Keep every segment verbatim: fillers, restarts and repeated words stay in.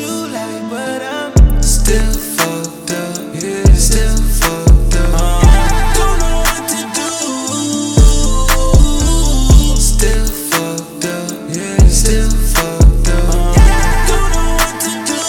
you like, but I'm still fucked up, yeah, still fucked up. uh, Don't know what to do. Still fucked up, yeah, still fucked up. uh, Don't know what to do.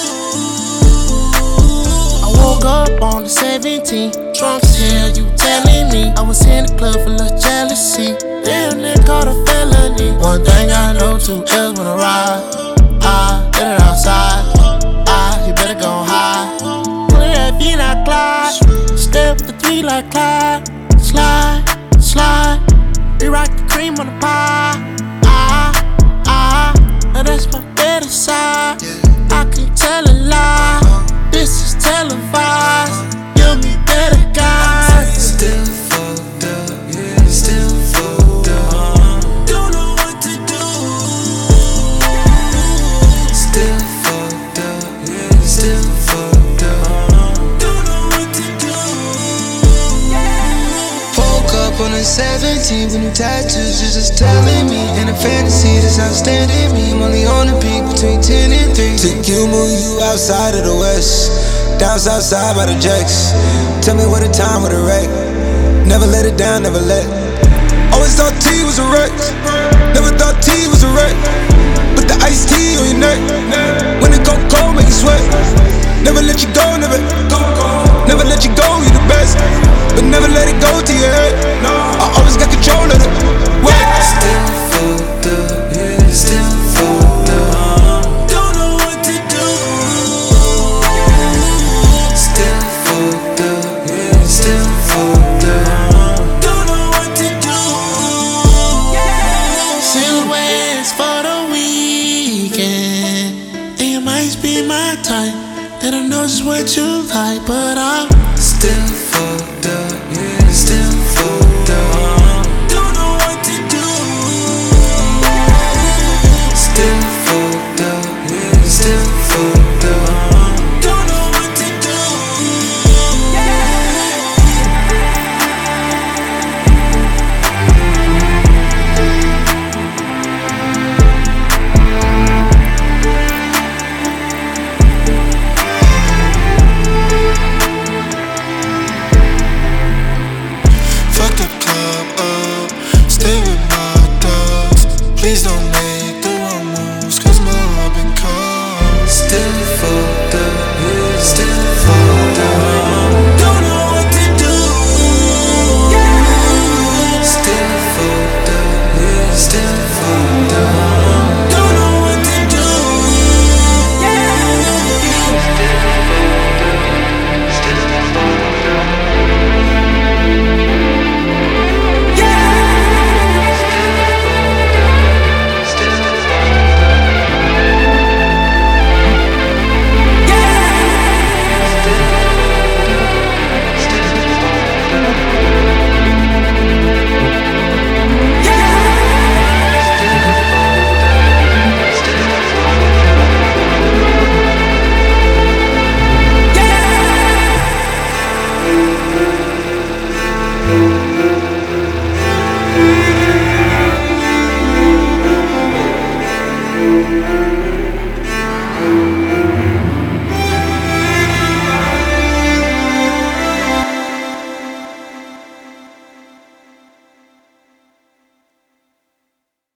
I woke up on the seventeenth, drunk as hell, you telling me. I was in the club full of jealousy. Damn, they caught a felony. One thing I know, two else wanna ride. I get it outside. I, you better go high. Look at that V like Clyde. Step with the three like Clyde. Slide, slide. We rock the cream on the pie. Ah, ah. Now that's my better side. I can tell a lie. This is televised. Give me better guys. Still fucked up, yeah, still fucked up. uh, Don't know what to do. Still fucked up, yeah, still fucked up. uh, Don't know what to do. Woke up on the seventeenth with new tattoos, just just telling me. In a fantasy that's outstanding me. I'm only on the peak between ten and three. Took you, move you outside of the west. Down south side by the jacks. Tell me what a time with a wreck. Never let it down, never let. Always thought T was a wreck. Never thought T was a wreck. Put the iced tea on your neck. When it go cold, make you sweat. Never let you go, never. Never let you go, you the best. But never let it go to your head. I always got control of it. Still fucked up, yeah, still fucked up. uh, Don't know what to do. Still fucked up, yeah, still fucked up. uh, Don't know what to do. Silhouettes for the weekend. And you might be my type. And I know just what you like, but I'm Still fucked up, yeah, still